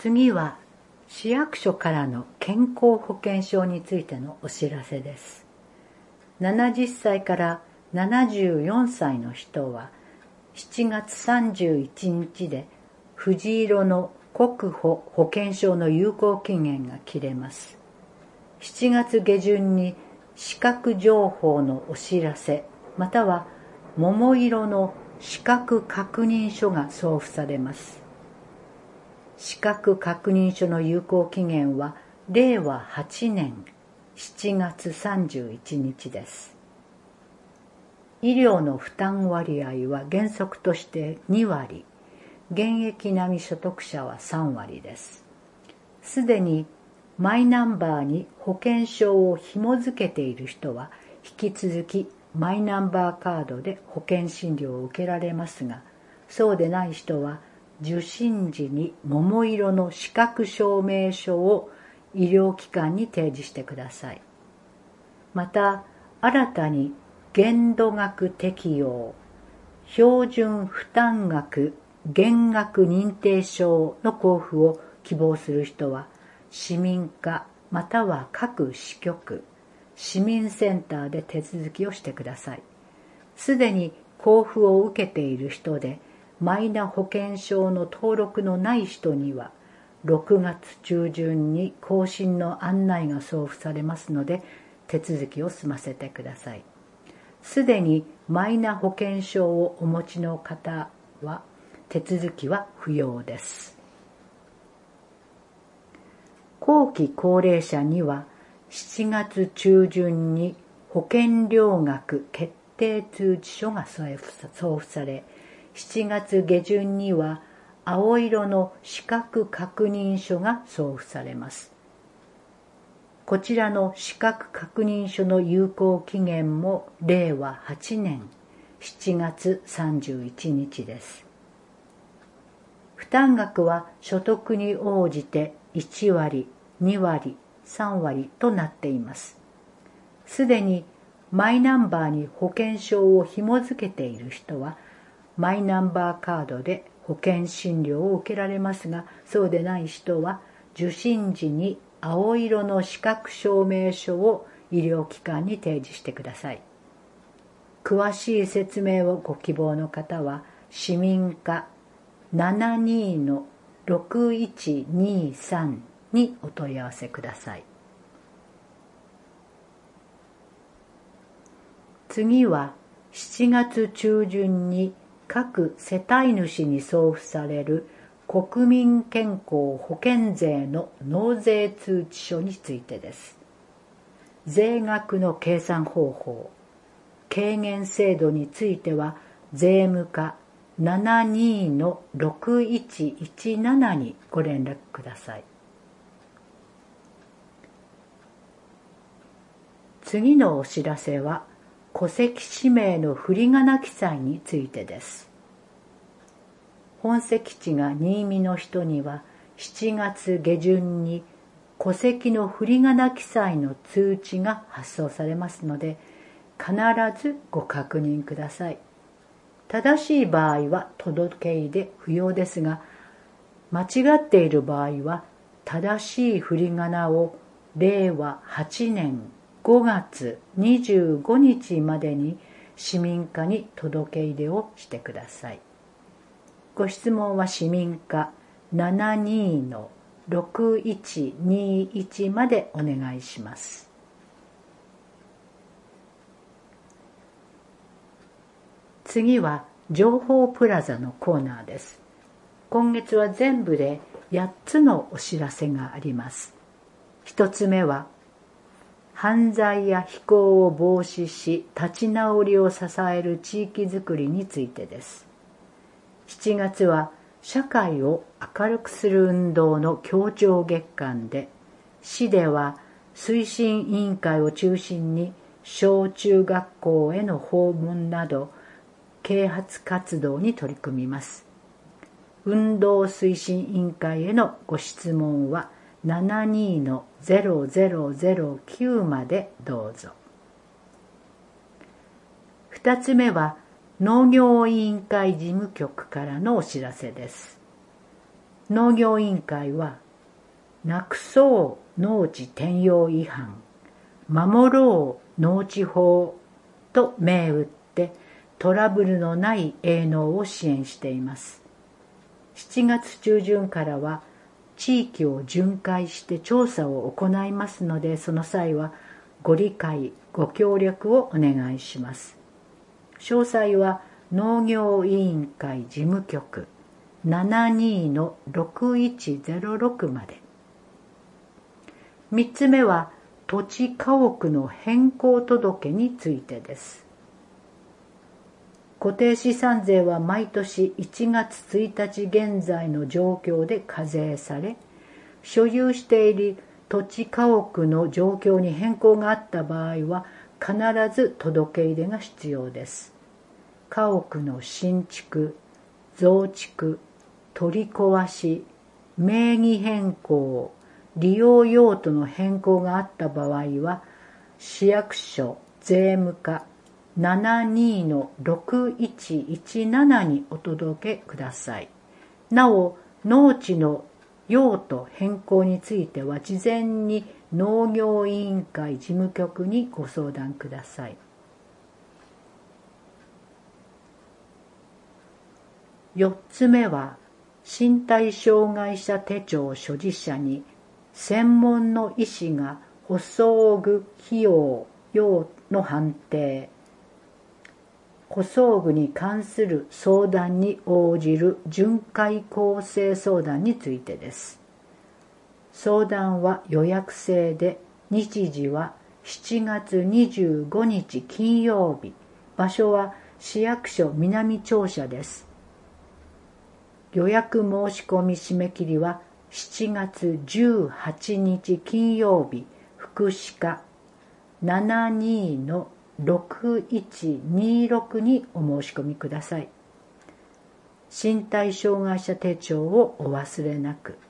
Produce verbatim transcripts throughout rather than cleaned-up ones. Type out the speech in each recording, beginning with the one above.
次は市役所からの健康保険証についてのお知らせです。ななじゅっさいからななじゅうよんさいの人はしちがつさんじゅういちにちで藤色の国保保険証の有効期限が切れます。しちがつげじゅんに資格情報のお知らせまたは桃色の資格確認書が送付されます。資格確認書の有効期限はれいわはちねんしちがつさんじゅういちにちです。医療の負担割合は原則としてにわり、現役並み所得者はさんわりです。すでにマイナンバーに保険証を紐付けている人は引き続きマイナンバーカードで保険診療を受けられますが、そうでない人は受診時に桃色の資格証明書を医療機関に提示してください。また、新たに限度額適用、標準負担額減額認定証の交付を希望する人は、市民課または各支局、市民センターで手続きをしてください。すでに交付を受けている人で、マイナ保険証の登録のない人には、ろくがつちゅうじゅんに更新の案内が送付されますので、手続きを済ませてください。すでにマイナ保険証をお持ちの方は、手続きは不要です。後期高齢者には、しちがつちゅうじゅんに保険料額決定通知書が送付され、しちがつげじゅんには青色の資格確認書が送付されます。こちらの資格確認書の有効期限もれいわはちねんしちがつさんじゅういちにちです。負担額は所得に応じていちわり、にわり、さんわりとなっています。すでにマイナンバーに保険証を紐付けている人は、マイナンバーカードで保険診療を受けられますが、そうでない人は受診時に青色の資格証明書を医療機関に提示してください。詳しい説明をご希望の方は、市民課 ななにのろくいちにさん にお問い合わせください。次はしちがつちゅうじゅんに各世帯主に送付される国民健康保険税の納税通知書についてです。税額の計算方法、軽減制度については税務課 ななにのろくいちいちなな にご連絡ください。次のお知らせは戸籍氏名の振り仮名記載についてです。本籍地が新見の人にはしちがつげじゅんに戸籍の振り仮名記載の通知が発送されますので、必ずご確認ください。正しい場合は届け出で不要ですが、間違っている場合は正しい振り仮名をれいわはちねんごがつにじゅうごにちまでに市民課に届け出をしてください。ご質問は市民課 ななにのろくいちにいち までお願いします。次は情報プラザのコーナーです。今月は全部でやっつのお知らせがあります。一つ目は、犯罪や非行を防止し立ち直りを支える地域づくりについてです。しちがつは社会を明るくする運動の協調月間で、市では推進委員会を中心に小中学校への訪問など啓発活動に取り組みます。運動推進委員会へのご質問はななにのぜろぜろぜろきゅうまでどうぞ。二つ目は農業委員会事務局からのお知らせです。 農業委員会は、なくそう農地転用違反、守ろう農地法と銘打ってトラブルのない営農を支援しています。しちがつ中旬からは地域を巡回して調査を行いますので、その際はご理解、ご協力をお願いします。詳細は農業委員会事務局 ななにのろくいちゼロろく まで。みっつめは土地家屋の変更届についてです。固定資産税は毎年いちがつついたち現在の状況で課税され、所有している土地家屋の状況に変更があった場合は必ず届け入れが必要です。家屋の新築、増築、取り壊し、名義変更、利用用途の変更があった場合は、市役所税務課 ななにのろくいちいちなな にお届けください。なお、農地の用途変更については、事前に農業委員会事務局にご相談ください。よっつめは、身体障害者手帳所持者に専門の医師が補装具費用用の判定、補装具に関する相談に応じる巡回構成相談についてです。相談は予約制で、日時はしちがつにじゅうごにち金曜日、場所は市役所南庁舎です。予約申し込み締め切りはしちがつじゅうはちにち金曜日、福祉課 ななにのろくいちにろく にお申し込みください。身体障害者手帳をお忘れなく。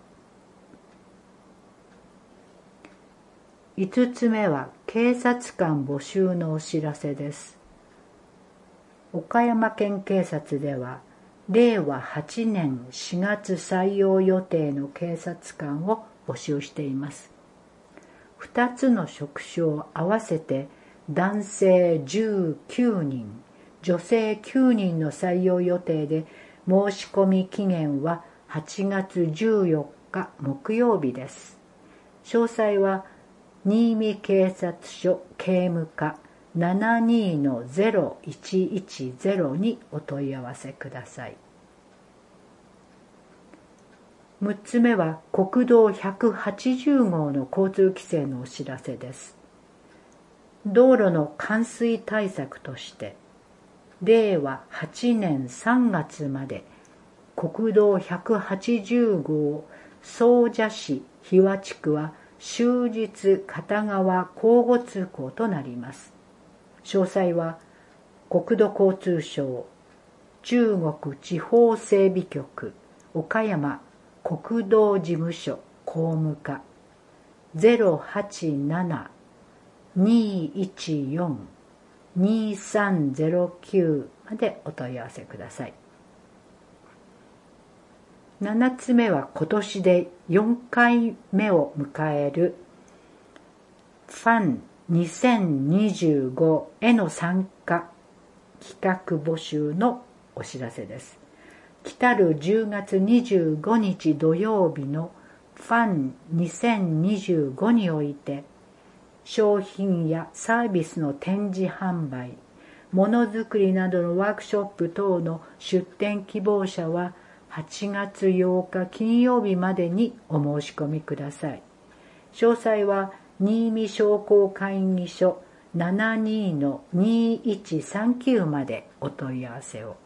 いつつめは警察官募集のお知らせです。岡山県警察では、れいわはちねんしがつ採用予定の警察官を募集しています。ふたつの職種を合わせて男性じゅうきゅうにん、女性きゅうにんの採用予定で、申し込み期限ははちがつじゅうよっか木曜日です。詳細は新見警察署警務課 ななにのゼロいちいちゼロ にお問い合わせください。むっつめは国道ひゃくはちじゅうごうの交通規制のお知らせです。道路の冠水対策として、れいわはちねんさんがつまで国道ひゃくはちじゅうごう総社市日和地区は終日片側交互通行となります。詳細は国土交通省中国地方整備局岡山国道事務所公務課 ゼロはちなな にいちよん にさんゼロきゅう までお問い合わせください。ななつめは今年でよんかいめを迎えるファンにせんにじゅうごへの参加企画募集のお知らせです。来たるじゅうがつにじゅうごにち土曜日のファンにせんにじゅうごにおいて、商品やサービスの展示販売、ものづくりなどのワークショップ等の出展希望者ははちがつようか金曜日までにお申し込みください。詳細は新見商工会議所 ななにのにいちさんきゅう までお問い合わせを。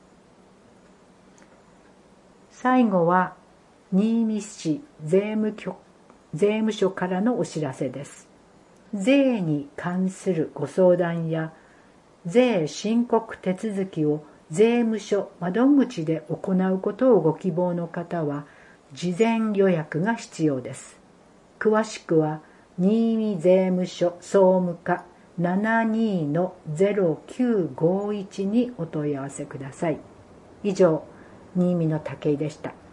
最後は新見市税務局、税務署からのお知らせです。税に関するご相談や税申告手続きを税務署窓口で行うことをご希望の方は事前予約が必要です。詳しくは新見税務署総務課 ななにのゼロきゅうごいち にお問い合わせください。以上、新見の武井でした。